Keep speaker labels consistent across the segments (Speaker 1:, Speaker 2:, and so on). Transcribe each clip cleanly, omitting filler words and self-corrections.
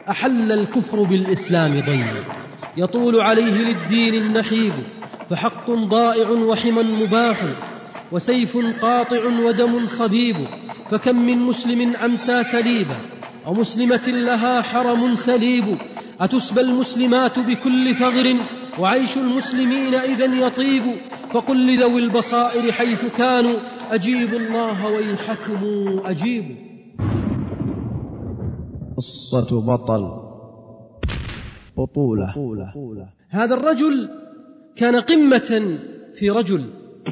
Speaker 1: أحل الكفر بالإسلام ضيق، يطول عليه للدين النحيب، فحق ضائع وحما مباح، وسيف قاطع ودم صبيب، فكم من مسلم أمسى سليبا، ومسلمة لها حرم سليب، أتسبى المسلمات بكل ثغر، وعيش المسلمين إذن يطيب، فقل لذوي البصائر حيث كانوا، أجيبوا الله ويحكموا أجيبوا.
Speaker 2: قصة بطل بطولة.
Speaker 1: هذا الرجل كان قمة في رجل،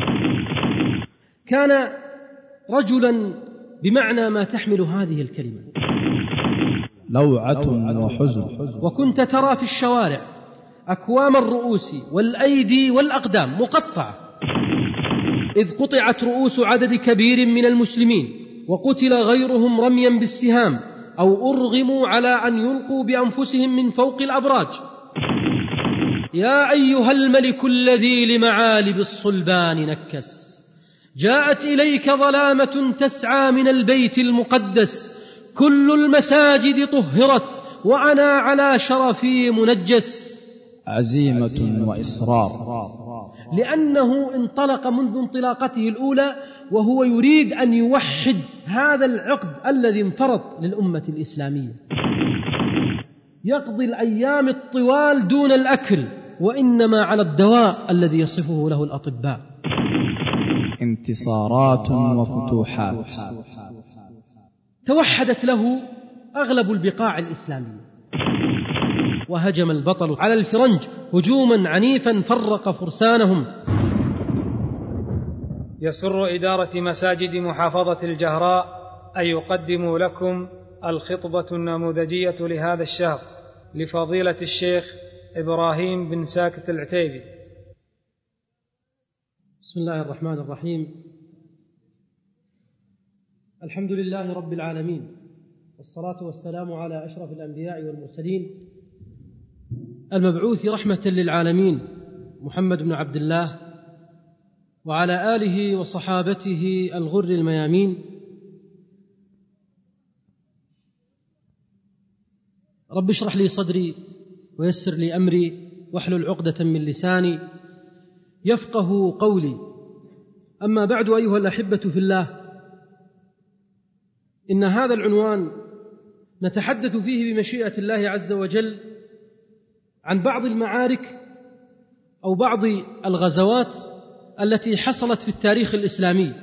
Speaker 1: كان رجلا بمعنى ما تحمل هذه الكلمة،
Speaker 2: لوعة وحزن.
Speaker 1: وكنت ترى في الشوارع أكوام الرؤوس والأيدي والأقدام مقطعة، إذ قطعت رؤوس عدد كبير من المسلمين، وقتل غيرهم رميا بالسهام، أو أرغموا على أن يلقوا بأنفسهم من فوق الأبراج. يا أيها الملك الذي لمعالب الصلبان نكس، جاءت إليك ظلامة تسعى من البيت المقدس، كل المساجد طهرت وأنا على شرفي منجس.
Speaker 2: عزيمة وإصرار،
Speaker 1: لأنه انطلق منذ انطلاقته الأولى وهو يريد أن يوحد هذا العقد الذي انفرط للأمة الإسلامية، يقضي الأيام الطوال دون الأكل، وإنما على الدواء الذي يصفه له الأطباء.
Speaker 2: انتصارات وفتوحات.
Speaker 1: توحدت له أغلب البقاع الإسلامية، وهجم البطل على الفرنج هجوما عنيفا فرق فرسانهم.
Speaker 3: يسر إدارة مساجد محافظة الجهراء أن يقدموا لكم الخطبة النموذجية لهذا الشهر لفضيلة الشيخ إبراهيم بن ساكت العتيبي.
Speaker 1: بسم الله الرحمن الرحيم. الحمد لله رب العالمين، والصلاة والسلام على أشرف الأنبياء والمرسلين، المبعوث رحمة للعالمين محمد بن عبد الله، وعلى آله وصحابته الغر الميامين. رب اشرح لي صدري ويسر لي أمري واحلل عقدة من لساني يفقه قولي. أما بعد، أيها الأحبة في الله، إن هذا العنوان نتحدث فيه بمشيئة الله عز وجل عن بعض المعارك أو بعض الغزوات التي حصلت في التاريخ الإسلامي،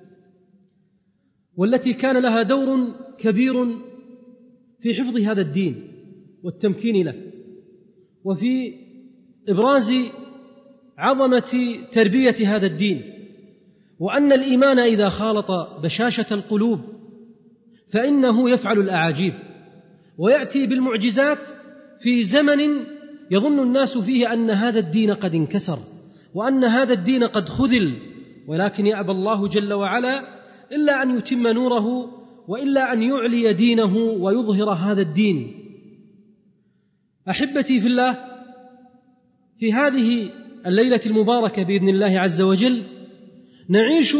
Speaker 1: والتي كان لها دور كبير في حفظ هذا الدين والتمكين له، وفي إبراز عظمة تربية هذا الدين، وأن الإيمان إذا خالط بشاشة القلوب فإنه يفعل الأعاجيب، ويأتي بالمعجزات في زمن يظن الناس فيه أن هذا الدين قد انكسر، وأن هذا الدين قد خذل، ولكن يأبى الله جل وعلا إلا أن يتم نوره، وإلا أن يعلي دينه ويظهر هذا الدين. أحبتي في الله، في هذه الليلة المباركة بإذن الله عز وجل نعيش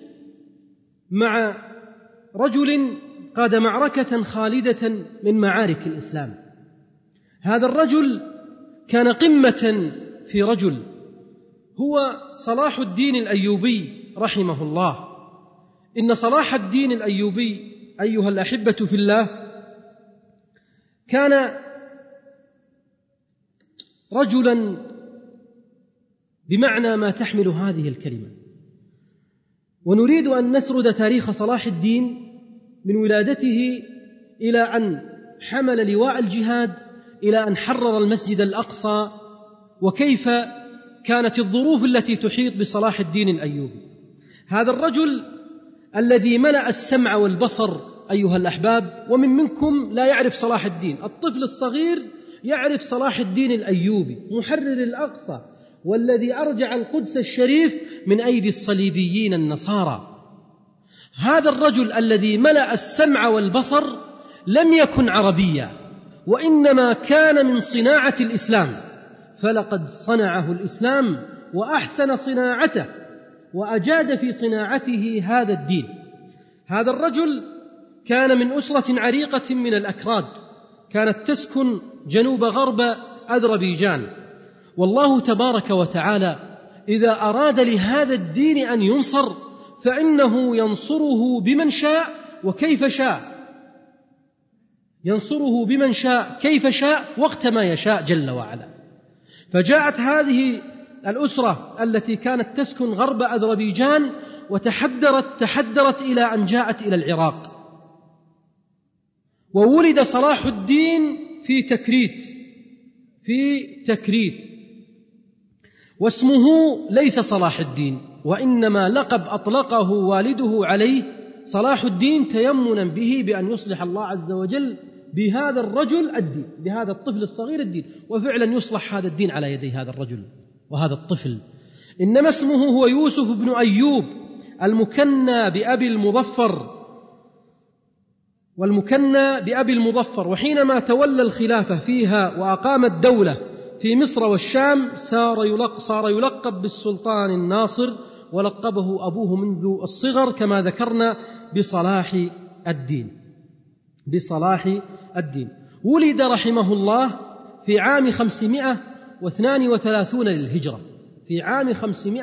Speaker 1: مع رجل قاد معركة خالدة من معارك الإسلام. هذا الرجل كان قمة في رجل، هو صلاح الدين الأيوبي رحمه الله. إن صلاح الدين الأيوبي أيها الأحبة في الله كان رجلا بمعنى ما تحمل هذه الكلمة، ونريد أن نسرد تاريخ صلاح الدين من ولادته إلى أن حمل لواء الجهاد، إلى أن حرر المسجد الأقصى، وكيف كانت الظروف التي تحيط بصلاح الدين الأيوبي. هذا الرجل الذي ملأ السمع والبصر أيها الأحباب، ومن منكم لا يعرف صلاح الدين، الطفل الصغير يعرف صلاح الدين الأيوبي محرر الأقصى، والذي أرجع القدس الشريف من أيدي الصليبيين النصارى. هذا الرجل الذي ملأ السمع والبصر لم يكن عربيا، وإنما كان من صناعة الإسلام، فلقد صنعه الإسلام وأحسن صناعته وأجاد في صناعته هذا الدين. هذا الرجل كان من أسرة عريقة من الأكراد، كانت تسكن جنوب غرب أذربيجان، والله تبارك وتعالى إذا أراد لهذا الدين أن ينصر فإنه ينصره بمن شاء وكيف شاء، ينصره بمن شاء كيف شاء وقت ما يشاء جل وعلا. فجاءت هذه الأسرة التي كانت تسكن غرب أذربيجان تحدرت إلى أن جاءت إلى العراق، وولد صلاح الدين في تكريت، واسمه ليس صلاح الدين، وإنما لقب أطلقه والده عليه صلاح الدين تيمنا به بأن يصلح الله عز وجل بهذا الرجل الدين، بهذا الطفل الصغير الدين، وفعلا يصلح هذا الدين على يدي هذا الرجل وهذا الطفل. إنما اسمه هو يوسف بن أيوب المكنى بأبي المظفر، وحينما تولى الخلافة فيها وأقام الدولة في مصر والشام صار يلقب بالسلطان الناصر، ولقبه أبوه منذ الصغر كما ذكرنا بصلاح الدين. ولد رحمه الله في عام 532 للهجرة، في عام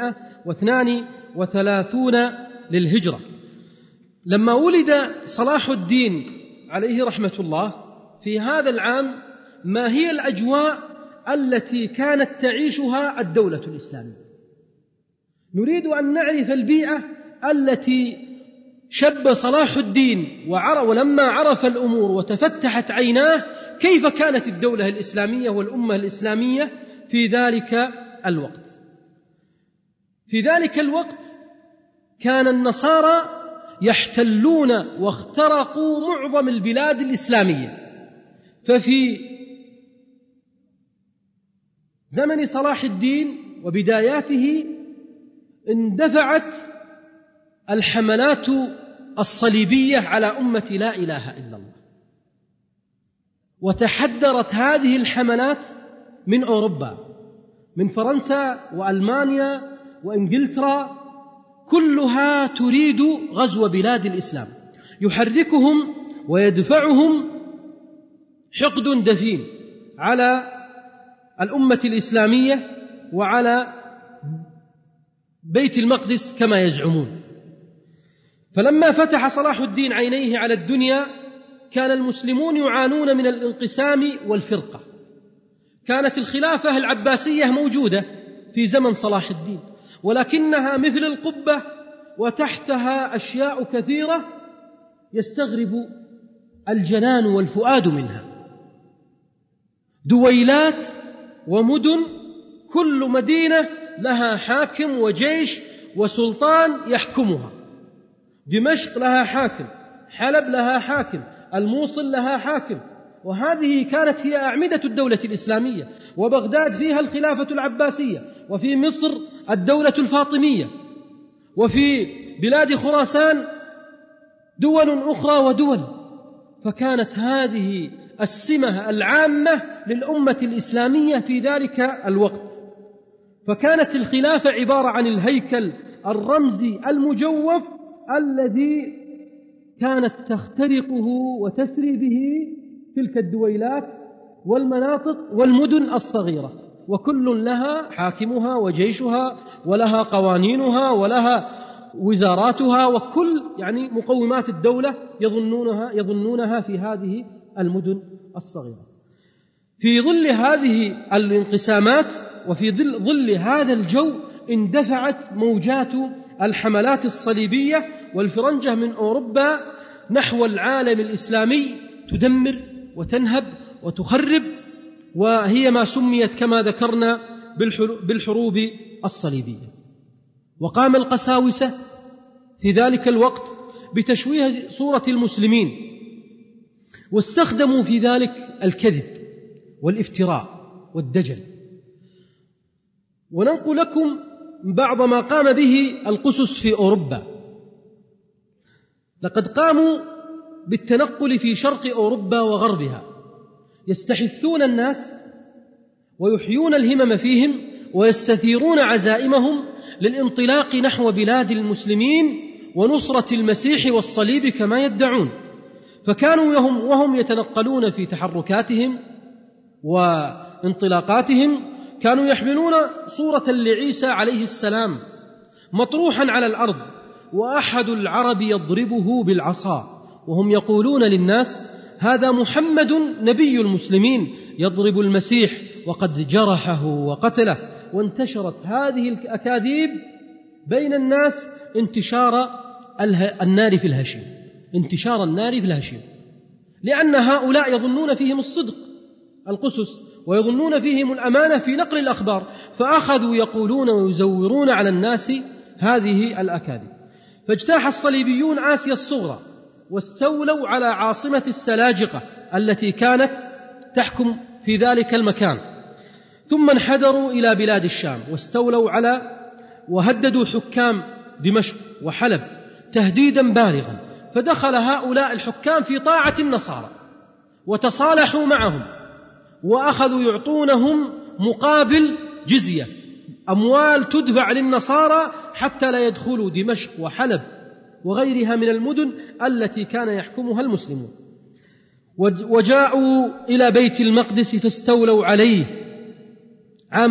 Speaker 1: 532 للهجرة. لما ولد صلاح الدين عليه رحمة الله في هذا العام، ما هي الأجواء التي كانت تعيشها الدولة الإسلامية؟ نريد أن نعرف البيئة التي شب صلاح الدين ولما عرف الأمور وتفتحت عيناه كيف كانت الدولة الإسلامية والأمة الإسلامية في ذلك الوقت. في ذلك الوقت كان النصارى يحتلون واخترقوا معظم البلاد الإسلامية، ففي زمن صلاح الدين وبداياته اندفعت الحملات الصليبية على أمة لا إله إلا الله، وتحدرت هذه الحملات من أوروبا، من فرنسا وألمانيا وإنجلترا، كلها تريد غزو بلاد الإسلام، يحركهم ويدفعهم حقد دفين على الأمة الإسلامية وعلى بيت المقدس كما يزعمون. فلما فتح صلاح الدين عينيه على الدنيا كان المسلمون يعانون من الانقسام والفرقة. كانت الخلافة العباسية موجودة في زمن صلاح الدين، ولكنها مثل القبة وتحتها أشياء كثيرة يستغرب الجنان والفؤاد منها، دويلات ومدن، كل مدينة لها حاكم وجيش وسلطان يحكمها. دمشق لها حاكم، حلب لها حاكم، الموصل لها حاكم، وهذه كانت هي أعمدة الدولة الإسلامية. وبغداد فيها الخلافة العباسية، وفي مصر الدولة الفاطمية، وفي بلاد خراسان دول أخرى ودول. فكانت هذه السمة العامة للأمة الإسلامية في ذلك الوقت. فكانت الخلافة عبارة عن الهيكل الرمزي المجوف الذي كانت تخترقه وتسري به تلك الدويلات والمناطق والمدن الصغيرة، وكل لها حاكمها وجيشها ولها قوانينها ولها وزاراتها، وكل مقومات الدولة يظنونها في هذه المدن الصغيرة. في ظل هذه الانقسامات وفي ظل هذا الجو اندفعت موجات الحملات الصليبية والفرنجة من أوروبا نحو العالم الإسلامي، تدمر وتنهب وتخرب، وهي ما سميت كما ذكرنا بالحروب الصليبية. وقام القساوسة في ذلك الوقت بتشويه صورة المسلمين، واستخدموا في ذلك الكذب والافتراء والدجل. وننقل لكم بعض ما قام به القسس في أوروبا. لقد قاموا بالتنقل في شرق أوروبا وغربها، يستحثون الناس ويحيون الهمم فيهم ويستثيرون عزائمهم للانطلاق نحو بلاد المسلمين ونصرة المسيح والصليب كما يدعون. فكانوا وهم يتنقلون في تحركاتهم وانطلاقاتهم كانوا يحملون صورة لعيسى عليه السلام مطروحا على الأرض، وأحد العرب يضربه بالعصا، وهم يقولون للناس: هذا محمد نبي المسلمين يضرب المسيح وقد جرحه وقتله. وانتشرت هذه الأكاذيب بين الناس انتشار النار في الهشيم، لأن هؤلاء يظنون فيهم الصدق القسس، ويظنون فيهم الأمانة في نقل الأخبار، فأخذوا يقولون ويزورون على الناس هذه الأكاذيب. فاجتاح الصليبيون آسيا الصغرى واستولوا على عاصمة السلاجقة التي كانت تحكم في ذلك المكان، ثم انحدروا إلى بلاد الشام واستولوا وهددوا حكام دمشق وحلب تهديدا بالغا، فدخل هؤلاء الحكام في طاعة النصارى وتصالحوا معهم، وأخذوا يعطونهم مقابل جزية، أموال تدفع للنصارى حتى لا يدخلوا دمشق وحلب وغيرها من المدن التي كان يحكمها المسلمون. وجاءوا إلى بيت المقدس فاستولوا عليه عام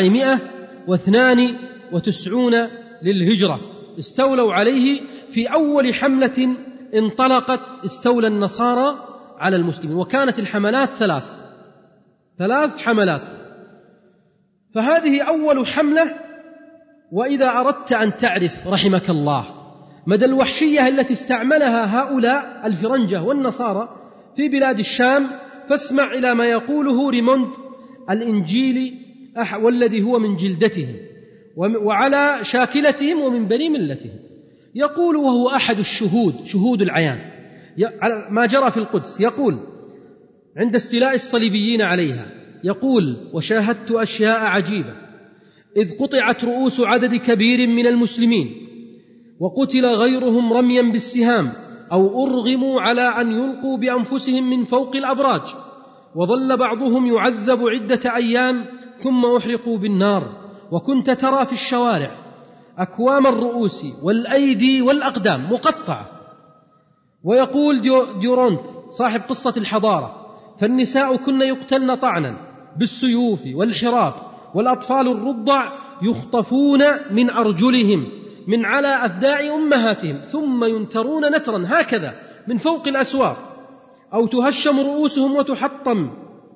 Speaker 1: 492 للهجرة، استولوا عليه في أول حملة انطلقت استولى النصارى على المسلمين، وكانت الحملات ثلاث حملات. فهذه أول حملة. وإذا أردت أن تعرف رحمك الله مدى الوحشية التي استعملها هؤلاء الفرنجة والنصارى في بلاد الشام، فاسمع إلى ما يقوله ريموند الإنجيلي، والذي هو من جلدتهم وعلى شاكلتهم ومن بني ملتهم. يقول وهو أحد شهود العيان ما جرى في القدس، يقول عند استيلاء الصليبيين عليها، يقول: وشاهدت أشياء عجيبة، إذ قطعت رؤوس عدد كبير من المسلمين وقتل غيرهم رميا بالسهام أو أرغموا على أن يلقوا بأنفسهم من فوق الأبراج، وظل بعضهم يعذب عدة أيام ثم أحرقوا بالنار، وكنت ترى في الشوارع أكوام الرؤوس والأيدي والأقدام مقطعة. ويقول ديورونت صاحب قصة الحضارة: فالنساء كن يقتلن طعنا بالسيوف والحراب، والأطفال الرضع يخطفون من أرجلهم من على أثداء أمهاتهم ثم ينترون نترا هكذا من فوق الأسوار، أو تهشم رؤوسهم وتحطم.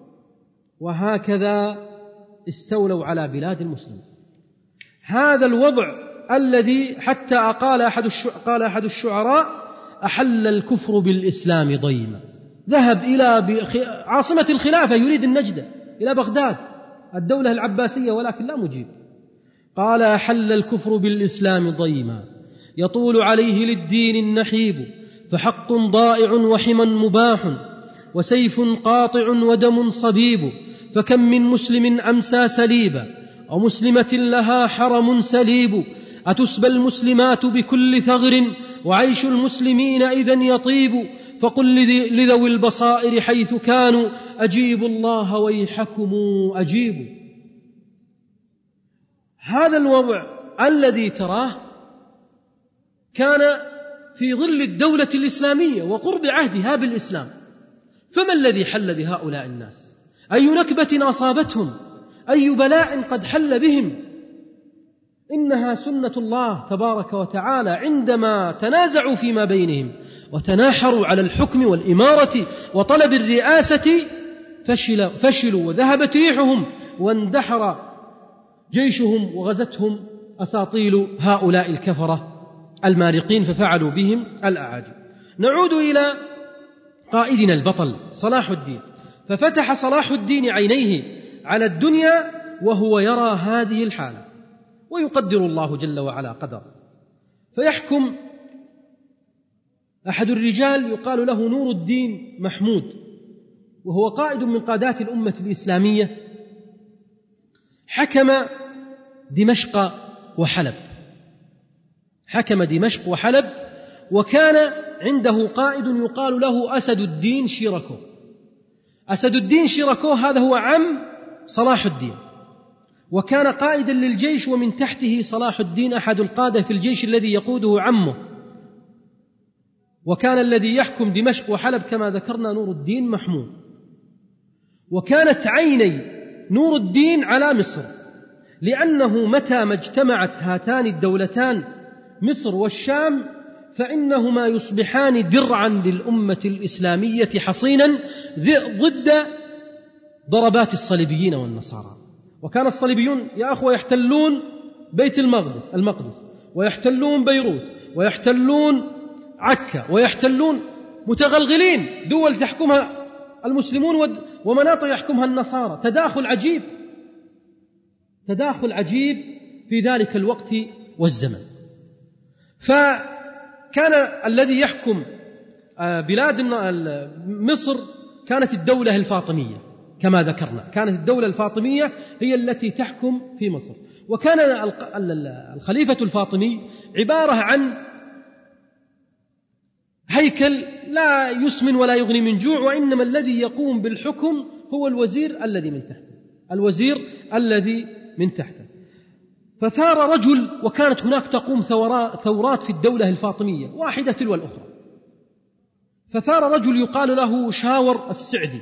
Speaker 1: وهكذا استولوا على بلاد المسلمين. هذا الوضع الذي حتى قال أحد الشعراء: أحل الكفر بالإسلام ضيما. ذهب إلى عاصمة الخلافة يريد النجدة إلى بغداد الدولة العباسية، ولكن لا مجيب. قال: أحل الكفر بالإسلام ضيما، يطول عليه للدين النحيب، فحق ضائع وحما مباح، وسيف قاطع ودم صبيب، فكم من مسلم أمسى سليبا، ومسلمة لها حرم سليب، أتسبى المسلمات بكل ثغر، وعيش المسلمين إذن يطيب، فقل لذوي البصائر حيث كانوا، أجيبوا الله ويحكم أجيبوا. هذا الوضع الذي تراه كان في ظل الدولة الإسلامية وقرب عهدها بالإسلام، فما الذي حل بهؤلاء الناس؟ أي نكبة أصابتهم؟ أي بلاء قد حل بهم؟ إنها سنة الله تبارك وتعالى عندما تنازعوا فيما بينهم وتناحروا على الحكم والإمارة وطلب الرئاسة فشلوا وذهبت ريحهم واندحر جيشهم وغزتهم أساطيل هؤلاء الكفرة المارقين ففعلوا بهم الأعاجيب. نعود إلى قائدنا البطل صلاح الدين، ففتح صلاح الدين عينيه على الدنيا وهو يرى هذه الحالة، ويقدر الله جل وعلا قدر، فيحكم أحد الرجال يقال له نور الدين محمود، وهو قائد من قادات الأمة الإسلامية، حكم دمشق وحلب، وكان عنده قائد يقال له أسد الدين شيركو. أسد الدين شيركو هذا هو عم صلاح الدين، وكان قائدا للجيش، ومن تحته صلاح الدين أحد القادة في الجيش الذي يقوده عمه. وكان الذي يحكم دمشق وحلب كما ذكرنا نور الدين محمود. وكانت عيني نور الدين على مصر، لأنه متى ما اجتمعت هاتان الدولتان مصر والشام فإنهما يصبحان درعا للأمة الإسلامية حصينا ضد ضربات الصليبيين والنصارى. وكان الصليبيون يا أخوة يحتلون بيت المقدس ويحتلون بيروت ويحتلون عكا ويحتلون متغلغلين دول تحكمها المسلمون ومناطق يحكمها النصارى. تداخل عجيب في ذلك الوقت والزمن. فكان الذي يحكم بلاد مصر كانت الدولة الفاطمية كما ذكرنا، كانت الدولة الفاطمية هي التي تحكم في مصر. وكان الخليفة الفاطمي عبارة عن هيكل لا يسمن ولا يغني من جوع، وإنما الذي يقوم بالحكم هو الوزير الذي من تحته. فثار رجل، وكانت هناك تقوم ثورات في الدولة الفاطمية واحدة تلو الأخرى. فثار رجل يقال له شاور السعدي،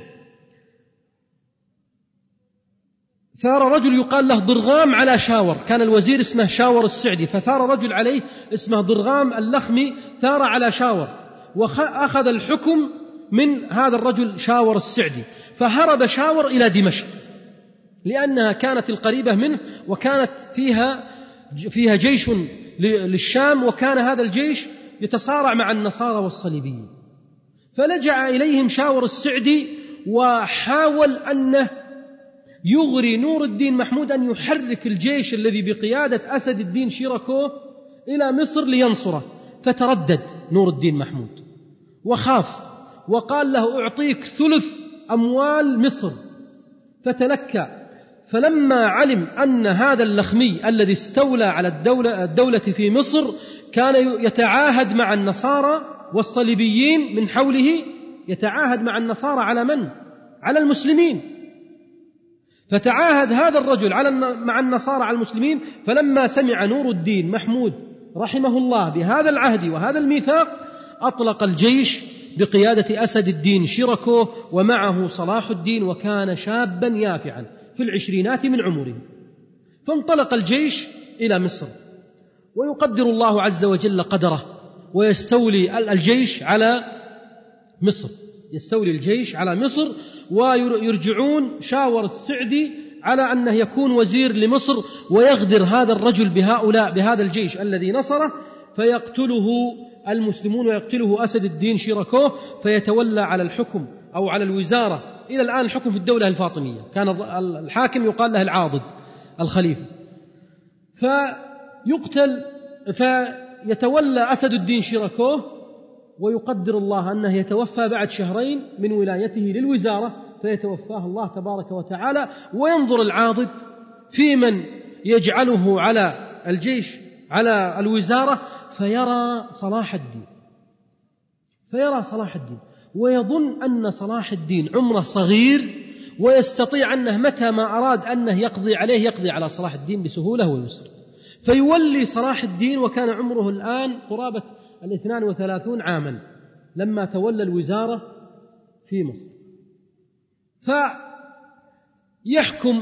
Speaker 1: ثار رجل يقال له ضرغام على شاور، كان الوزير اسمه شاور السعدي، فثار رجل عليه اسمه ضرغام اللخمي ثار على شاور وأخذ الحكم من هذا الرجل شاور السعدي. فهرب شاور إلى دمشق لأنها كانت القريبة منه، وكانت فيها جيش للشام، وكان هذا الجيش يتصارع مع النصارى والصليبيين. فلجأ إليهم شاور السعدي وحاول أنه يغري نور الدين محمود أن يحرك الجيش الذي بقيادة أسد الدين شيراكوه إلى مصر لينصره. فتردد نور الدين محمود وخاف وقال له أعطيك ثلث أموال مصر، فتلكى. فلما علم أن هذا اللخمي الذي استولى على الدولة في مصر كان يتعاهد مع النصارى والصليبيين من حوله، يتعاهد مع النصارى على من؟ على المسلمين. فتعاهد هذا الرجل مع النصارى على المسلمين. فلما سمع نور الدين محمود رحمه الله بهذا العهد وهذا الميثاق أطلق الجيش بقيادة أسد الدين شيراكوه ومعه صلاح الدين، وكان شابا يافعا في العشرينات من عمره. فانطلق الجيش إلى مصر، ويقدر الله عز وجل قدره ويستولي الجيش على مصر، ويرجعون شاور السعدي على أنه يكون وزير لمصر، ويغدر هذا الرجل بهذا الجيش الذي نصره، فيقتله المسلمون ويقتله أسد الدين شيراكوه، فيتولى على الحكم أو على الوزارة إلى الآن الحكم في الدولة الفاطمية. كان الحاكم يقال له العاضد الخليفة، فيتولى أسد الدين شيراكوه، ويقدر الله أنه يتوفى بعد شهرين من ولايته للوزارة، فيتوفاه الله تبارك وتعالى، وينظر العاضد في من يجعله على الجيش على الوزارة، فيرى صلاح الدين ويظن أن صلاح الدين عمره صغير، ويستطيع أنه متى ما أراد أنه يقضي على صلاح الدين بسهولة ويسر، فيولي صلاح الدين، وكان عمره الآن قرابة 32 عاما لما تولى الوزارة في مصر. فيحكم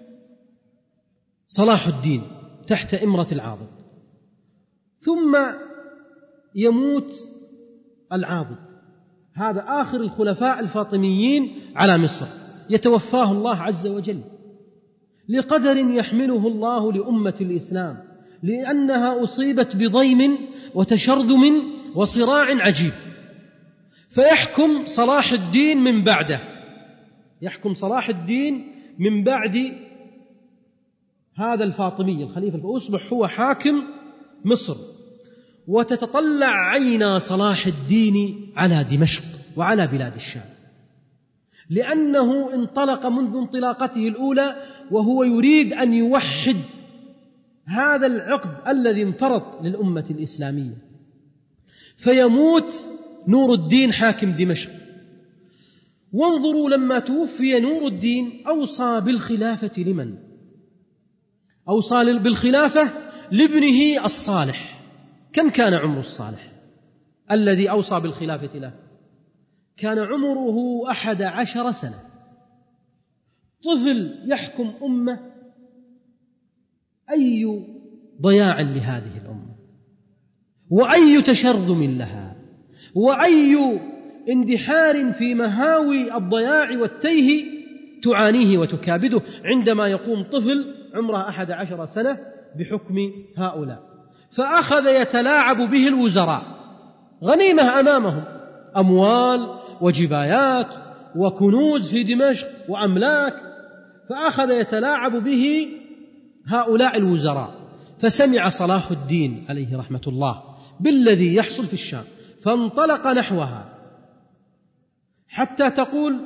Speaker 1: صلاح الدين تحت إمرة العاضد، ثم يموت العاضد، هذا آخر الخلفاء الفاطميين على مصر، يتوفاه الله عز وجل لقدر يحمله الله لأمة الإسلام، لأنها أصيبت بضيم وتشرذم وصراع عجيب. فيحكم صلاح الدين من بعد هذا الفاطمي الخليفة، فأصبح هو حاكم مصر. وتتطلع عينا صلاح الدين على دمشق وعلى بلاد الشام، لأنه انطلق منذ انطلاقته الأولى وهو يريد أن يوحد هذا العقد الذي انفرط للأمة الإسلامية. فيموت نور الدين حاكم دمشق. وانظروا لما توفي نور الدين أوصى بالخلافة لمن؟ أوصى بالخلافة لابنه الصالح. كم كان عمر الصالح؟ الذي أوصى بالخلافة له كان عمره 11 سنة. طفل يحكم أمة، أي ضياع لهذه الأمة، وأي تشرذم لها، وأي اندحار في مهاوي الضياع والتيه تعانيه وتكابده عندما يقوم طفل عمره 11 سنة بحكم هؤلاء. فأخذ يتلاعب به الوزراء، غنيمة أمامهم، أموال وجبايات وكنوز في دمشق وأملاك، فأخذ يتلاعب به هؤلاء الوزراء. فسمع صلاح الدين عليه رحمة الله بالذي يحصل في الشام، فانطلق نحوها، حتى تقول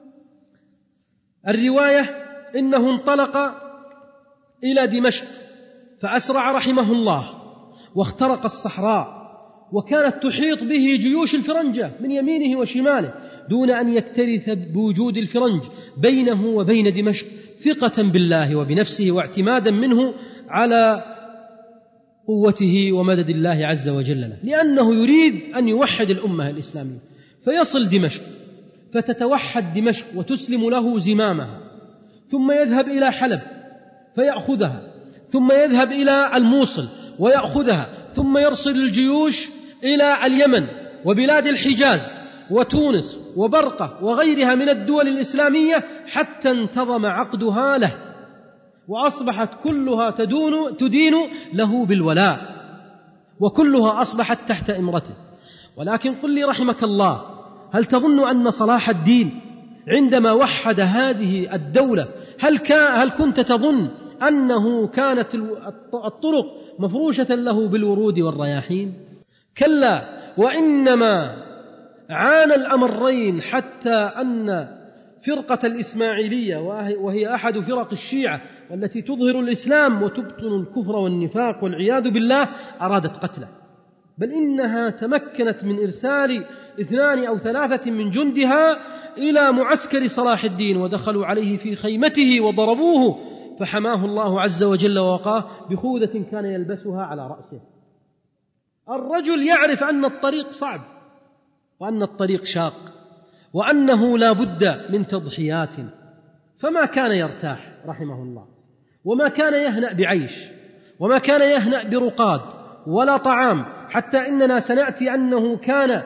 Speaker 1: الرواية إنه انطلق إلى دمشق فأسرع رحمه الله، واخترق الصحراء، وكانت تحيط به جيوش الفرنجة من يمينه وشماله، دون أن يكترث بوجود الفرنج بينه وبين دمشق، ثقة بالله وبنفسه واعتمادا منه على قوته ومدد الله عز وجل له، لأنه يريد أن يوحد الأمة الإسلامية. فيصل دمشق فتتوحد دمشق وتسلم له زمامها، ثم يذهب إلى حلب فيأخذها، ثم يذهب إلى الموصل ويأخذها، ثم يرسل الجيوش إلى اليمن وبلاد الحجاز وتونس وبرقة وغيرها من الدول الإسلامية، حتى انتظم عقدها له، وأصبحت كلها تدين له بالولاء، وكلها أصبحت تحت إمرته. ولكن قل لي رحمك الله، هل تظن أن صلاح الدين عندما وحد هذه الدولة هل كنت تظن أنه كانت الطرق مفروشة له بالورود والرياحين؟ كلا، وإنما عانى الأمرين، حتى أن فرقة الإسماعيلية، وهي أحد فرق الشيعة والتي تظهر الإسلام وتبطن الكفر والنفاق والعياذ بالله، أرادت قتله، بل إنها تمكنت من إرسال 2 أو 3 من جندها إلى معسكر صلاح الدين، ودخلوا عليه في خيمته وضربوه، فحماه الله عز وجل ووقاه بخوذة كان يلبسها على رأسه. الرجل يعرف أن الطريق صعب، وأن الطريق شاق، وأنه لا بد من تضحيات، فما كان يرتاح رحمه الله، وما كان يهنأ بعيش، وما كان يهنأ برقاد ولا طعام، حتى إننا سنأتي أنه كان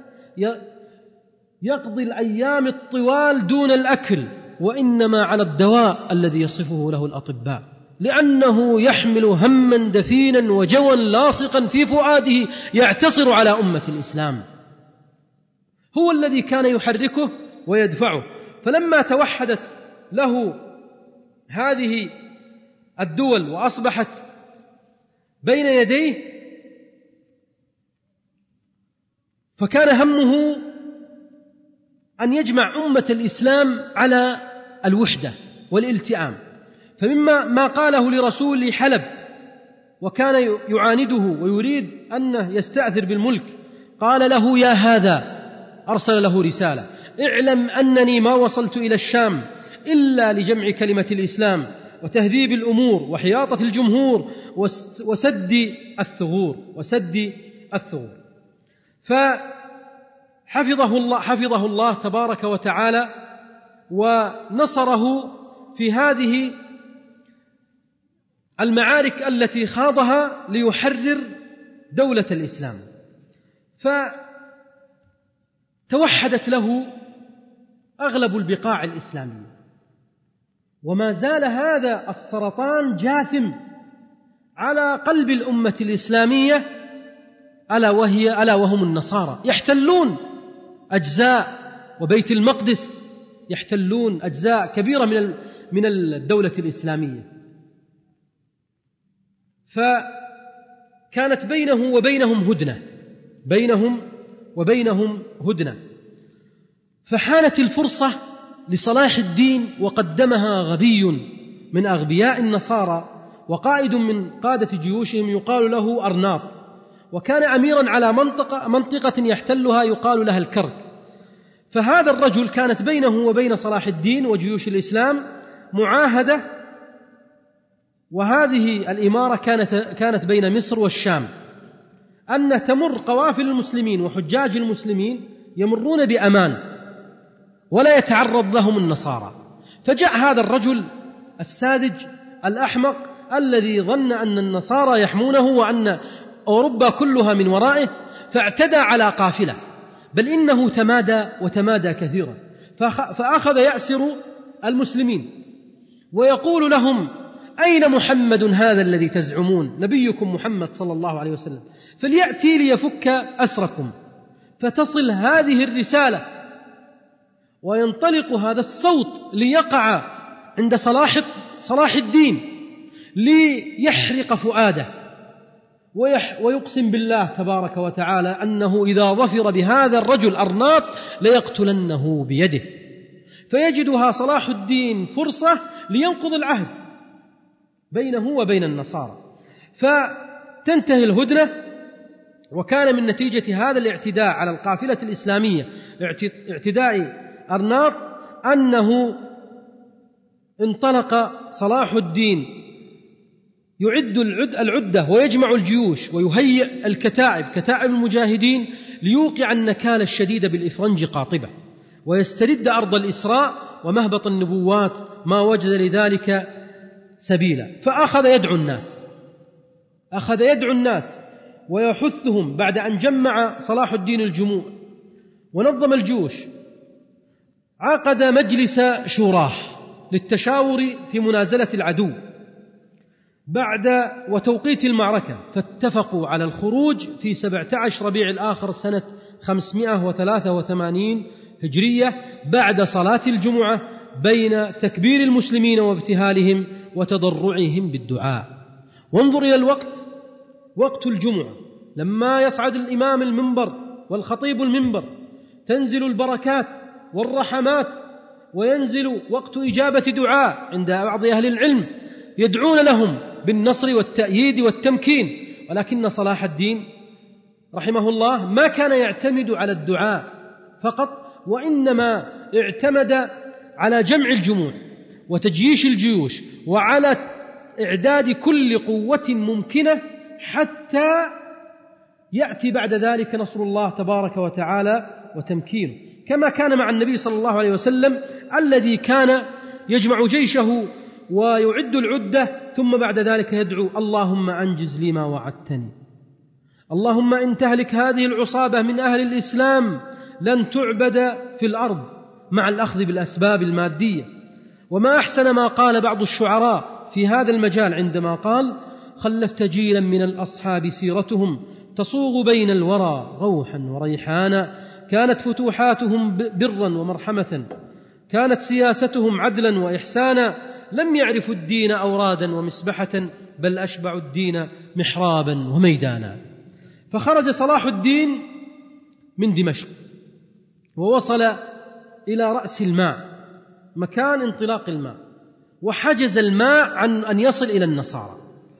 Speaker 1: يقضي الأيام الطوال دون الأكل، وإنما على الدواء الذي يصفه له الأطباء، لأنه يحمل هما دفينا وجوا لاصقا في فؤاده يعتصر على أمة الإسلام، هو الذي كان يحركه ويدفعه. فلما توحدت له هذه الدول وأصبحت بين يديه، فكان همه أن يجمع أمة الإسلام على الوحدة والالتئام. فمما ما قاله لرسول حلب، وكان يعانده ويريد أنه يستأثر بالملك، قال له: يا هذا، أرسل له رسالة: اعلم أنني ما وصلت إلى الشام إلا لجمع كلمة الإسلام وتهذيب الأمور وحياطة الجمهور وسد الثغور. فحفظه الله تبارك وتعالى ونصره في هذه المعارك التي خاضها ليحرر دولة الإسلام. فتوحدت له أغلب البقاع الإسلامية، وما زال هذا السرطان جاثم على قلب الأمة الإسلامية، ألا وهم النصارى، يحتلون أجزاء، وبيت المقدس يحتلون أجزاء كبيرة من الدولة الإسلامية. فكانت بينهم وبينهم هدنة، فحانت الفرصة لصلاح الدين، وقدمها غبي من أغبياء النصارى وقائد من قادة جيوشهم يقال له أرناط، وكان أميرا على منطقة يحتلها يقال لها الكرك. فهذا الرجل كانت بينه وبين صلاح الدين وجيوش الإسلام معاهدة، وهذه الإمارة كانت بين مصر والشام. أن تمر قوافل المسلمين وحجاج المسلمين يمرون بأمان ولا يتعرض لهم النصارى. فجاء هذا الرجل الساذج الأحمق الذي ظن أن النصارى يحمونه وأن أوروبا كلها من ورائه، فاعتدى على قافلة، بل إنه تمادى وتمادى كثيرا، فأخذ يأسر المسلمين ويقول لهم: أين محمد هذا الذي تزعمون؟ نبيكم محمد صلى الله عليه وسلم، فليأتي ليفك أسركم. فتصل هذه الرسالة وينطلق هذا الصوت ليقع عند صلاح الدين ليحرق فؤاده، ويقسم بالله تبارك وتعالى أنه إذا ظفر بهذا الرجل أرناط ليقتلنه بيده. فيجدها صلاح الدين فرصة لينقض العهد بينه وبين النصارى، فتنتهي الهدنة. وكان من نتيجة هذا الاعتداء على القافلة الإسلامية، اعتداء أرناط، أنه انطلق صلاح الدين يعد العدة ويجمع الجيوش ويهيئ كتائب المجاهدين ليوقع النكال الشديد بالإفرنج قاطبة ويسترد أرض الإسراء ومهبط النبوات ما وجد لذلك سبيلا. فأخذ يدعو الناس ويحثهم بعد أن جمع صلاح الدين الجموع ونظم الجيوش. عقد مجلس شوراه للتشاور في منازلة العدو بعد وتوقيت المعركة، فاتفقوا على الخروج في 17 ربيع الآخر سنة 583 هجرية بعد صلاة الجمعة، بين تكبير المسلمين وابتهالهم وتضرعهم بالدعاء. وانظر إلى الوقت، وقت الجمعة لما يصعد الإمام المنبر والخطيب المنبر تنزل البركات والرحمات، وينزل وقت إجابة دعاء عند بعض أهل العلم يدعون لهم بالنصر والتأييد والتمكين. ولكن صلاح الدين رحمه الله ما كان يعتمد على الدعاء فقط، وإنما اعتمد على جمع الجموع وتجييش الجيوش وعلى إعداد كل قوة ممكنة حتى يأتي بعد ذلك نصر الله تبارك وتعالى وتمكينه، كما كان مع النبي صلى الله عليه وسلم الذي كان يجمع جيشه ويعد العدة، ثم بعد ذلك يدعو: اللهم أنجز لي ما وعدتني، اللهم إن تهلك هذه العصابة من أهل الإسلام لن تعبد في الأرض، مع الأخذ بالأسباب المادية. وما أحسن ما قال بعض الشعراء في هذا المجال عندما قال: خلفت جيلا من الأصحاب سيرتهم تصوغ بين الورى روحا وريحانا، كانت فتوحاتهم برا ومرحمة، كانت سياستهم عدلا وإحسانا، لم يعرفوا الدين أورادا ومسبحة، بل أشبعوا الدين محرابا وميدانا. فخرج صلاح الدين من دمشق ووصل إلى رأس الماء، مكان انطلاق الماء، وحجز الماء عن أن يصل إلى النصارى،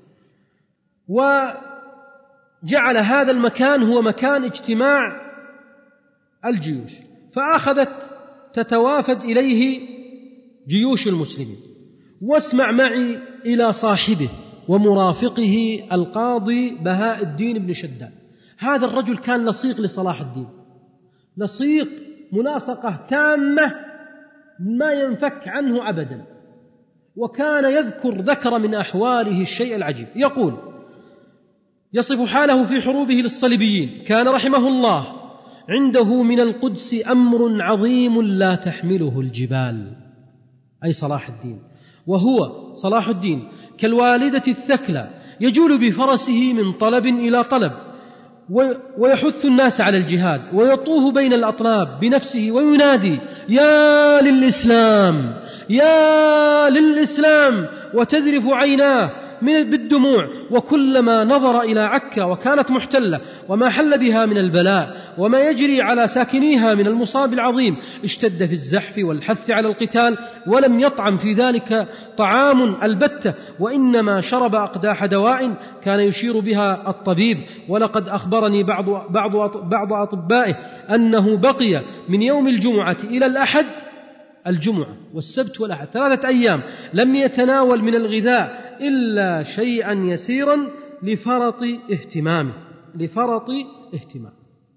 Speaker 1: وجعل هذا المكان هو مكان اجتماع الجيوش، فأخذت تتوافد إليه جيوش المسلمين. واسمع معي إلى صاحبه ومرافقه القاضي بهاء الدين بن شداد. هذا الرجل كان لصيق لصلاح الدين، لصيق ملاصقة تامة ما ينفك عنه أبدا، وكان ذكر من أحواله الشيء العجيب. يقول يصف حاله في حروبه للصليبيين: كان رحمه الله عنده من القدس أمر عظيم لا تحمله الجبال، أي صلاح الدين، وهو صلاح الدين كالوالدة الثكلى يجول بفرسه من طلب إلى طلب، ويحث الناس على الجهاد، ويطوف بين الأطناب بنفسه وينادي: يا للإسلام يا للإسلام، وتذرف عيناه بالدموع. وكلما نظر إلى عكا وكانت محتلة وما حل بها من البلاء وما يجري على ساكنيها من المصاب العظيم اشتد في الزحف والحث على القتال، ولم يطعم في ذلك طعام البتة، وإنما شرب أقداح دواء كان يشير بها الطبيب. ولقد أخبرني بعض أطبائه أنه بقي من يوم الجمعة إلى الأحد، الجمعة والسبت والأحد 3 أيام، لم يتناول من الغذاء إلا شيئا يسيرا لفرط اهتمامه. لفرط اهتمام.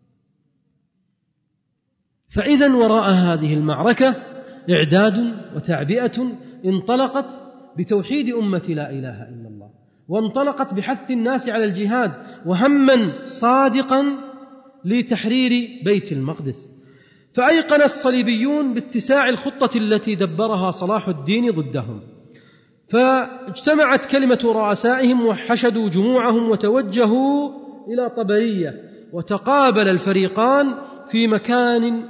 Speaker 1: فإذا وراء هذه المعركة إعداد وتعبئة انطلقت بتوحيد أمة لا إله إلا الله، وانطلقت بحث الناس على الجهاد، وهما صادقا لتحرير بيت المقدس. فأيقن الصليبيون باتساع الخطة التي دبرها صلاح الدين ضدهم، فاجتمعت كلمة رؤسائهم وحشدوا جموعهم وتوجهوا إلى طبرية، وتقابل الفريقان في مكان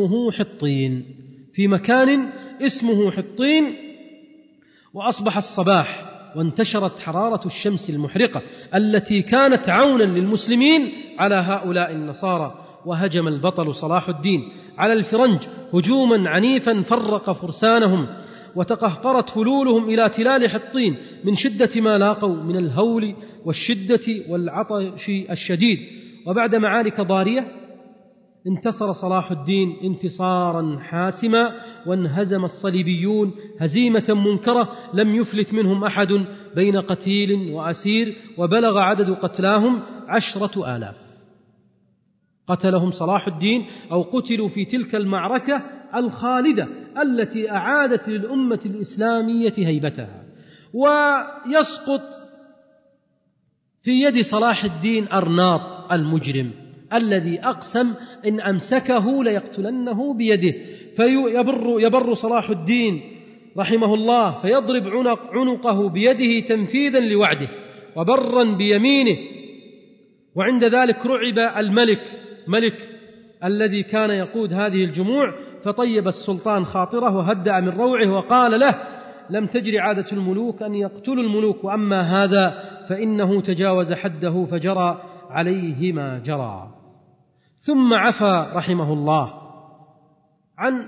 Speaker 1: اسمه حطين. وأصبح الصباح، وانتشرت حرارة الشمس المحرقة التي كانت عونا للمسلمين على هؤلاء النصارى. وهجم البطل صلاح الدين على الفرنج هجوما عنيفا فرق فرسانهم، وتقهقرت فلولهم إلى تلال حطين من شدة ما لاقوا من الهول والشدة والعطش الشديد. وبعد معارك ضارية انتصر صلاح الدين انتصارا حاسما، وانهزم الصليبيون هزيمة منكرة لم يفلت منهم أحد بين قتيل وأسير، وبلغ عدد قتلاهم 10,000. قتلهم صلاح الدين أو قتلوا في تلك المعركة الخالدة التي أعادت للأمة الإسلامية هيبتها. ويسقط في يد صلاح الدين أرناط المجرم الذي أقسم إن أمسكه ليقتلنه بيده، فيبر صلاح الدين رحمه الله فيضرب عنقه بيده تنفيذا لوعده وبرا بيمينه. وعند ذلك رعب الملك الذي كان يقود هذه الجموع، فطيب السلطان خاطره وهدأ من روعه وقال له: لم تجري عادة الملوك أن يقتلوا الملوك، وأما هذا فإنه تجاوز حده فجرى عليه ما جرى. ثم عفى رحمه الله عن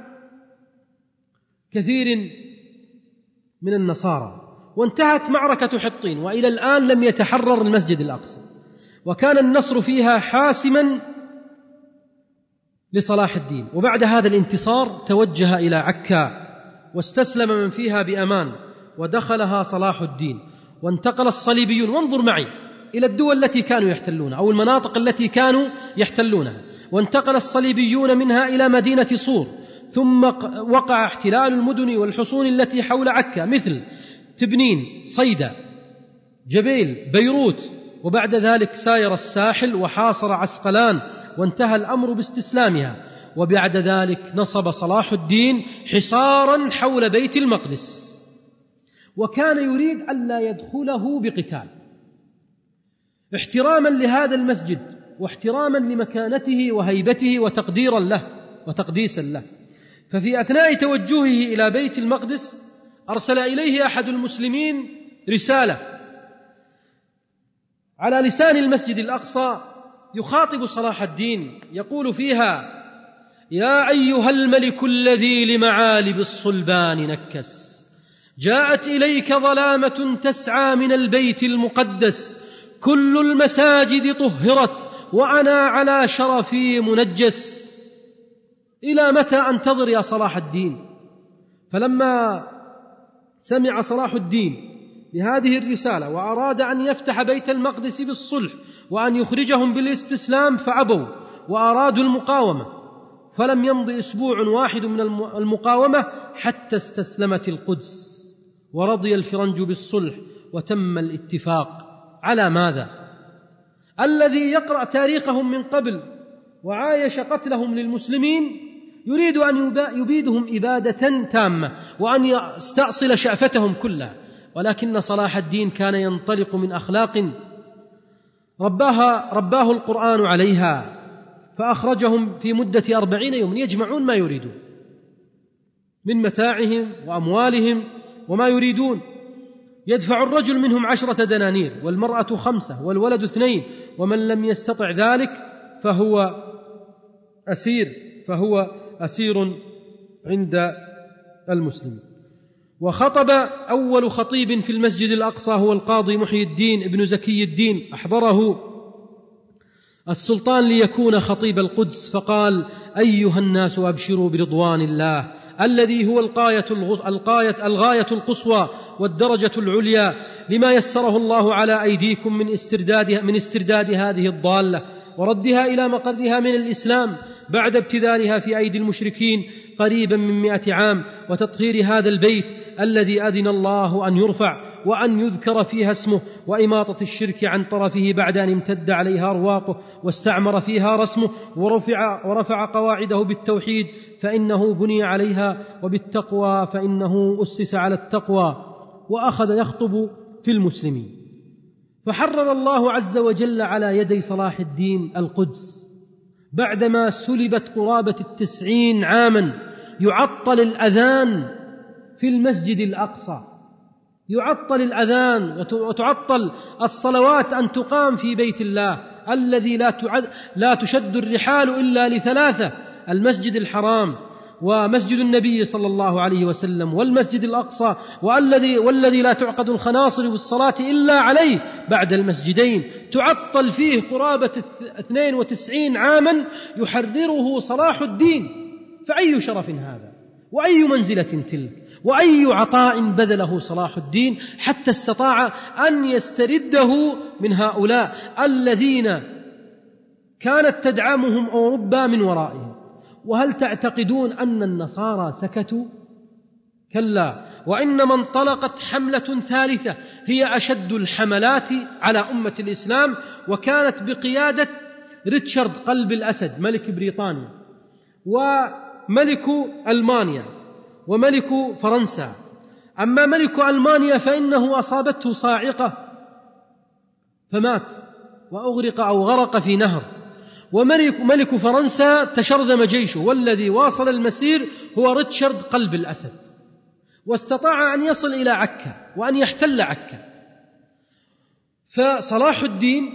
Speaker 1: كثير من النصارى، وانتهت معركة حطين، وإلى الآن لم يتحرر المسجد الأقصى، وكان النصر فيها حاسما لصلاح الدين. وبعد هذا الانتصار توجه إلى عكا واستسلم من فيها بأمان، ودخلها صلاح الدين، وانتقل الصليبيون، وانظر معي، إلى الدول التي كانوا يحتلونها أو المناطق التي كانوا يحتلونها. وانتقل الصليبيون منها إلى مدينة صور، ثم وقع احتلال المدن والحصون التي حول عكا مثل تبنين، صيدا، جبيل، بيروت. وبعد ذلك ساير الساحل وحاصر عسقلان، وانتهى الأمر باستسلامها. وبعد ذلك نصب صلاح الدين حصارا حول بيت المقدس، وكان يريد ألا يدخله بقتال، احتراما لهذا المسجد واحتراما لمكانته وهيبته وتقديرا له وتقديسا له. ففي أثناء توجهه إلى بيت المقدس أرسل إليه أحد المسلمين رسالة على لسان المسجد الأقصى يخاطب صلاح الدين، يقول فيها: يا أيها الملك الذي لمعالب الصلبان نكس، جاءت إليك ظلامة تسعى من البيت المقدس، كل المساجد طهرت وأنا على شرفي منجس. إلى متى أنتظر يا صلاح الدين؟ فلما سمع صلاح الدين بهذه الرسالة وأراد أن يفتح بيت المقدس بالصلح وأن يخرجهم بالاستسلام فأبوا وأرادوا المقاومة، فلم يمض أسبوع واحد من المقاومة حتى استسلمت القدس، ورضي الفرنج بالصلح وتم الاتفاق. على ماذا؟ الذي يقرأ تاريخهم من قبل وعايش قتلهم للمسلمين يريد أن يبيدهم إبادة تامة وأن يستأصل شأفتهم كلها، ولكن صلاح الدين كان ينطلق من أخلاق رباه القرآن عليها، فأخرجهم في مدة 40 يوم يجمعون ما يريدون من متاعهم وأموالهم وما يريدون. يدفع الرجل منهم 10 دنانير، والمرأة 5، والولد 2، ومن لم يستطع ذلك فهو أسير عند المسلمين. وخطب أول خطيب في المسجد الأقصى هو القاضي محي الدين ابن زكي الدين، أحضره السلطان ليكون خطيب القدس، فقال: أيها الناس أبشروا برضوان الله الذي هو الغاية القصوى والدرجة العليا، لما يسره الله على أيديكم من استرداد هذه الضالة وردها إلى مقرها من الإسلام بعد ابتذالها في أيدي المشركين قريبا من 100 عام، وتطهير هذا البيت الذي أذن الله أن يرفع وأن يذكر فيها اسمه، وإماطة الشرك عن طرفه بعد أن امتد عليها رواقه واستعمر فيها رسمه ورفع قواعده بالتوحيد فإنه بني عليها، وبالتقوى فإنه أسس على التقوى، وأخذ يخطب في المسلمين. فحرر الله عز وجل على يدي صلاح الدين القدس بعدما سلبت قرابة 90 عاما يعطل الأذان في المسجد الأقصى، يعطل الأذان وتعطل الصلوات أن تقام في بيت الله الذي لا تشد الرحال إلا ل3: المسجد الحرام ومسجد النبي صلى الله عليه وسلم والمسجد الأقصى، والذي لا تعقد الخناصر بالصلاة إلا عليه بعد المسجدين. تعطل فيه قرابة 92 عاما يحرره صلاح الدين، فأي شرف هذا وأي منزلة تلك وأي عطاء بذله صلاح الدين حتى استطاع أن يسترده من هؤلاء الذين كانت تدعمهم أوروبا من ورائهم. وهل تعتقدون أن النصارى سكتوا؟ كلا، وإنما انطلقت حملة ثالثة هي أشد الحملات على أمة الإسلام، وكانت بقيادة ريتشارد قلب الأسد ملك بريطانيا وملك ألمانيا وملك فرنسا. أما ملك ألمانيا فإنه أصابته صاعقة فمات وأغرق أو غرق في نهر، وملك فرنسا تشرذم جيشه، والذي واصل المسير هو ريتشارد قلب الأسد، واستطاع أن يصل إلى عكا وأن يحتل عكا. فصلاح الدين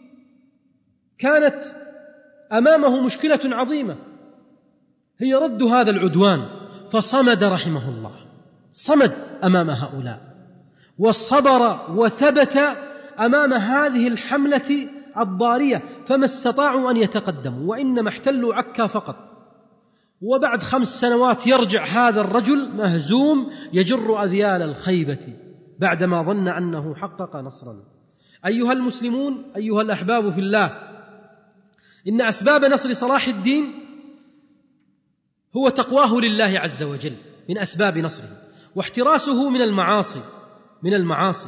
Speaker 1: كانت أمامه مشكلة عظيمة هي رد هذا العدوان، فصمد رحمه الله، صمد أمام هؤلاء والصبر وثبت أمام هذه الحملة الضارية، فما استطاعوا أن يتقدموا، وإنما احتلوا عكا فقط. وبعد 5 سنوات يرجع هذا الرجل مهزوم يجر أذيال الخيبة بعدما ظن أنه حقق نصرا. أيها المسلمون، أيها الأحباب في الله، إن أسباب نصر صلاح الدين هو تقواه لله عز وجل من أسباب نصره، واحتراسه من المعاصي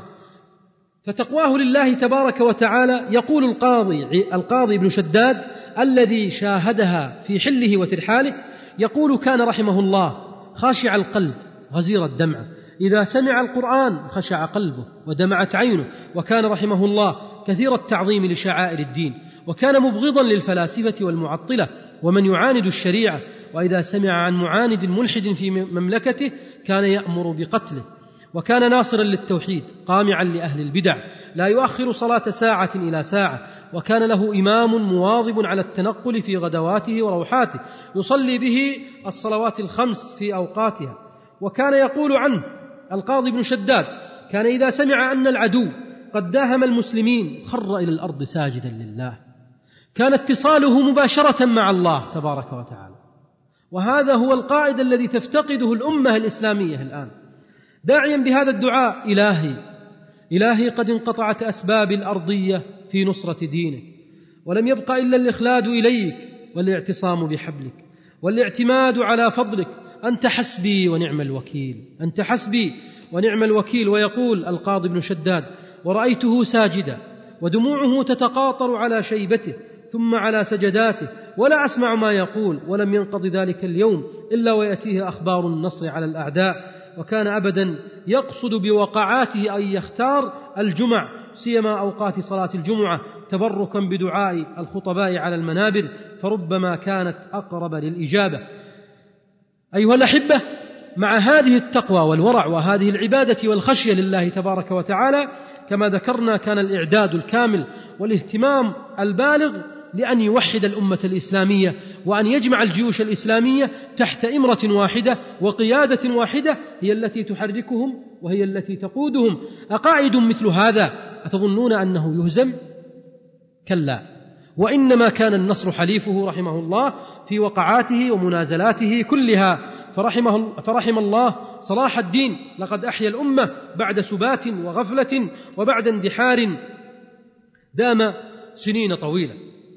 Speaker 1: فتقواه لله تبارك وتعالى. يقول القاضي ابن شداد الذي شاهدها في حله وترحاله، يقول: كان رحمه الله خاشع القلب غزير الدمعة، إذا سمع القرآن خشع قلبه ودمعت عينه، وكان رحمه الله كثير التعظيم لشعائر الدين، وكان مبغضا للفلاسفة والمعطلة ومن يعاند الشريعة، وإذا سمع عن معاند ملحد في مملكته كان يأمر بقتله، وكان ناصرا للتوحيد قامعا لأهل البدع، لا يؤخر صلاة ساعة إلى ساعة، وكان له إمام مواظب على التنقل في غدواته وروحاته يصلي به الصلوات الخمس في أوقاتها. وكان يقول عنه القاضي ابن شداد: كان إذا سمع أن العدو قد داهم المسلمين خر إلى الأرض ساجدا لله، كان اتصاله مباشرة مع الله تبارك وتعالى. وهذا هو القائد الذي تفتقده الأمة الإسلامية الآن، داعيا بهذا الدعاء: إلهي قد انقطعت أسباب الأرضية في نصرة دينك، ولم يبق إلا الإخلاد إليك والاعتصام بحبلك والاعتماد على فضلك، أنت حسبي ونعم الوكيل، أنت حسبي ونعم الوكيل. ويقول القاضي ابن شداد: ورأيته ساجدا ودموعه تتقاطر على شيبته ثم على سجداته، ولا أسمع ما يقول، ولم ينقض ذلك اليوم إلا ويأتيه أخبار النصر على الأعداء. وكان أبدا يقصد بوقعاته أن يختار الجمع، سيما أوقات صلاة الجمعة، تبركا بدعاء الخطباء على المنابر، فربما كانت أقرب للإجابة. أيها الأحبة، مع هذه التقوى والورع وهذه العبادة والخشية لله تبارك وتعالى كما ذكرنا، كان الإعداد الكامل والاهتمام البالغ لأن يوحد الأمة الإسلامية، وأن يجمع الجيوش الإسلامية تحت إمرة واحدة وقيادة واحدة هي التي تحركهم وهي التي تقودهم. أقاعد مثل هذا أتظنون أنه يهزم؟ كلا، وإنما كان النصر حليفه رحمه الله في وقعاته ومنازلاته كلها، فرحم الله صلاح الدين، لقد أحيا الأمة بعد سبات وغفلة وبعد اندحار دام سنين طويلة.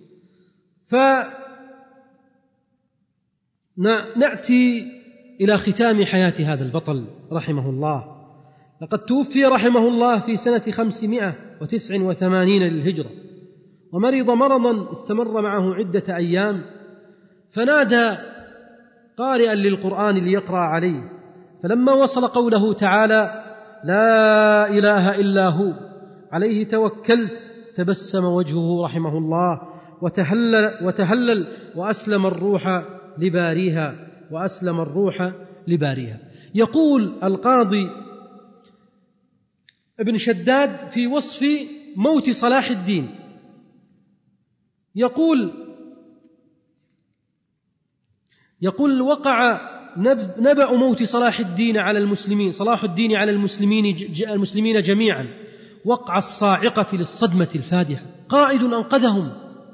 Speaker 1: فنأتي إلى ختام حياة هذا البطل رحمه الله. لقد توفي رحمه الله في سنة 589 للهجرة، ومرض مرضا استمر معه عدة أيام، فنادى قارئا للقرآن ليقرأ عليه، فلما وصل قوله تعالى: لا إله إلا هو عليه توكلت، تبسم وجهه رحمه الله وتهلل وأسلم الروح لباريها. يقول القاضي ابن شداد في وصف موت صلاح الدين، يقول وقع نبأ موت صلاح الدين على المسلمين جميعا وقع الصاعقة للصدمة الفادحة. قائد أنقذهم،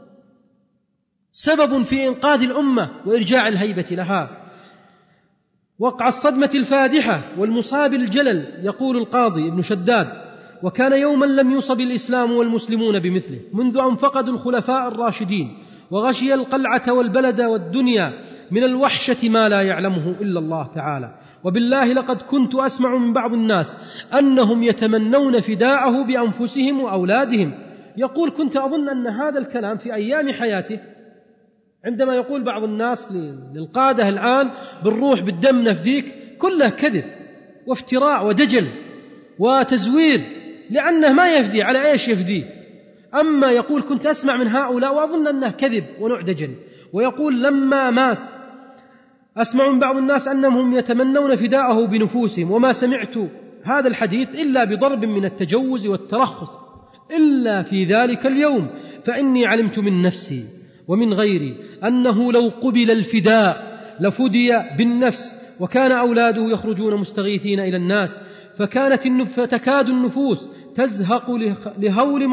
Speaker 1: سبب في إنقاذ الأمة وإرجاع الهيبة لها، وقع الصدمة الفادحة والمصاب الجلل. يقول القاضي ابن شداد: وكان يوما لم يصب الإسلام والمسلمون بمثله منذ أن فقدوا الخلفاء الراشدين، وغشي القلعة والبلد والدنيا من الوحشة ما لا يعلمه إلا الله تعالى. وبالله لقد كنت أسمع من بعض الناس أنهم يتمنون فداءه بأنفسهم وأولادهم. يقول: كنت أظن أن هذا الكلام في أيام حياته، عندما يقول بعض الناس للقادة الآن بالروح بالدم نفديك، كله كذب وافتراء ودجل وتزوير، لأنه ما يفدي، على إيش يفديه؟ أما يقول: كنت أسمع من هؤلاء وأظن أنه كذب ونوع دجل. ويقول: لما مات أسمع من بعض الناس أنهم يتمنون فداءه بنفوسهم، وما سمعت هذا الحديث إلا بضرب من التجوز والترخص إلا في ذلك اليوم، فإني علمت من نفسي ومن غيري أنه لو قبل الفداء لفدي بالنفس، وكان أولاده يخرجون مستغيثين إلى الناس، فتكاد النفوس تزهق لهول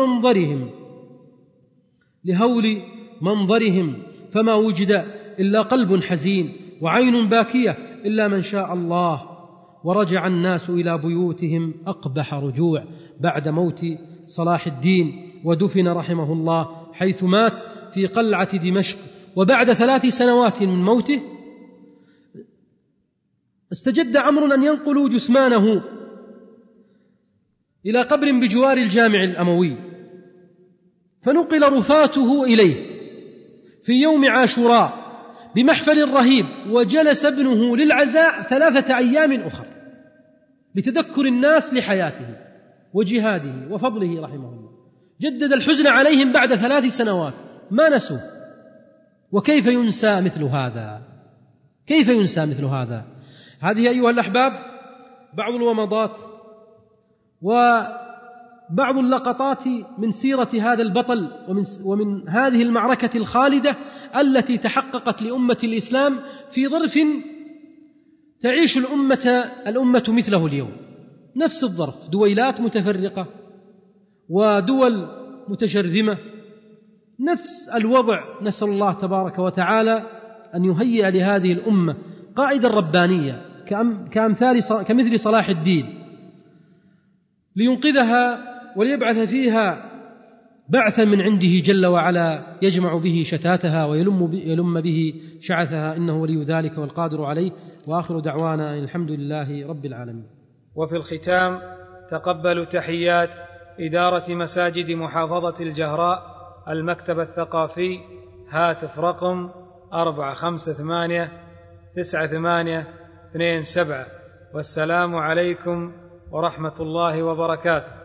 Speaker 1: منظرهم، فما وجد إلا قلب حزين وعين باكية إلا من شاء الله. ورجع الناس إلى بيوتهم أقبح رجوع بعد موت صلاح الدين، ودفن رحمه الله حيث مات في قلعة دمشق. وبعد 3 سنوات من موته استجد أمر أن ينقلوا جثمانه إلى قبر بجوار الجامع الأموي، فنقل رفاته إليه في يوم عاشوراء بمحفل رهيب، وجلس ابنه للعزاء 3 أيام أخر لتذكر الناس لحياته وجهاده وفضله رحمه الله. جدد الحزن عليهم بعد 3 سنوات، ما نسوا. وكيف ينسى مثل هذا؟ كيف ينسى مثل هذا؟ هذه أيها الأحباب بعض الومضات وبعض اللقطات من سيرة هذا البطل ومن هذه المعركة الخالدة التي تحققت لأمة الإسلام في ظرف تعيش الأمة مثله اليوم، نفس الظرف، دويلات متفرقة ودول متشرذمة، نفس الوضع. نسأل الله تبارك وتعالى أن يهيئ لهذه الأمة قائدا ربانيا كمثل صلاح الدين لينقذها وليبعث فيها بعثا من عنده جل وعلا يجمع به شتاتها ويلم به شعثها، إنه ولي ذلك والقادر عليه. وآخر دعوانا الحمد لله رب العالمين.
Speaker 3: وفي الختام تقبلوا تحيات إدارة مساجد محافظة الجهراء، المكتب الثقافي، هاتف رقم 458-9827. والسلام عليكم ورحمة الله وبركاته.